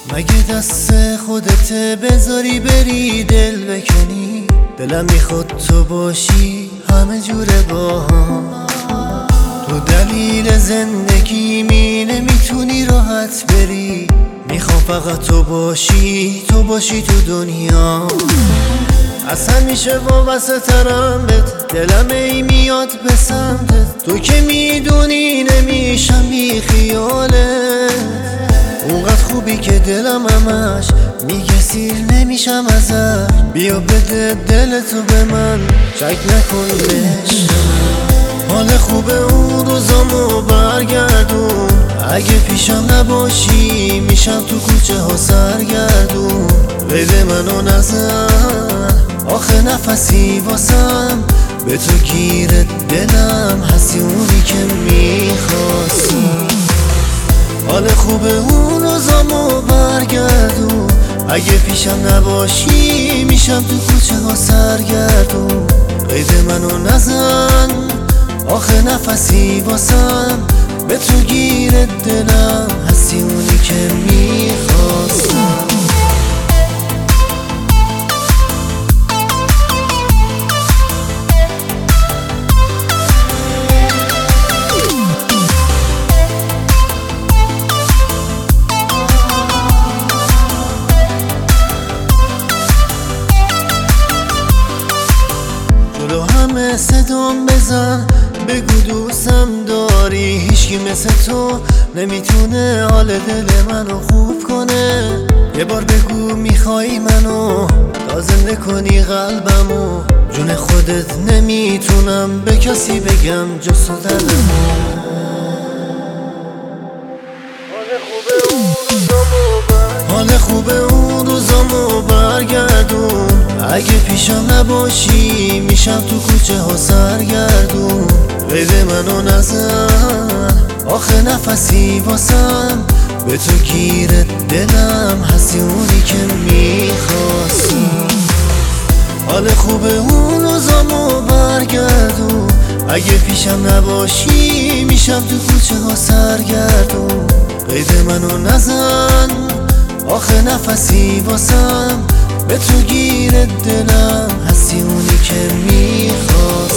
مگه دست خودت بذاری بری دل بکنی؟ دلم میخواد تو باشی همه جوره با هم. تو دلیل زندگیمی نمیتونی راحت بری، میخوام فقط تو باشی تو دنیا. اصلا میشه وابسته ترم بهت، دلم ای میاد به سمتت. تو که میدونی نمیشم بی خیالت، اونقدر خوبی که دلم همش میگه سیر نمیشم ازت. بیا بده دلتو به من، شک نکن بهش. حال خوبه اون روزامو برگردون، اگه پیشم نباشی میشم تو کوچه ها سرگردون. بده منو نزن، آخه نفسی واسم به تو گیره دلم هستی اونی که میخواستی. حال خوبه اون روزامو برگردون، اگه پیشم نباشی میشم تو کوچه ها سرگردون. قید منو نزن، آخه نفسی واسم به تو گیره دلم هستی اونی که میخواستم. جلو همه صدام بزن، بگو دوستم داری. هیچکی مثل تو نمیتونه حال دل منو خوب کنه. یه بار بگو میخوای منو تا زنده کنی قلبمو. جون خودت نمیتونم به کسی بگم جز تو دلمو. حال خوبه اون روزامو برگردون، اگه پیشم نباشی میشم تو کوچه ها سرگردون. بده منو نزن، آخه نفسی واسم به تو گیره دلم هستی اونی که میخواستی. حال خوبه اون روزامو برگردون، اگه پیشم نباشی میشم تو کوچه ها سرگردون. قید منو نزن، آخه نفسی واسم به تو گیره دلم هستی اونی که میخواد.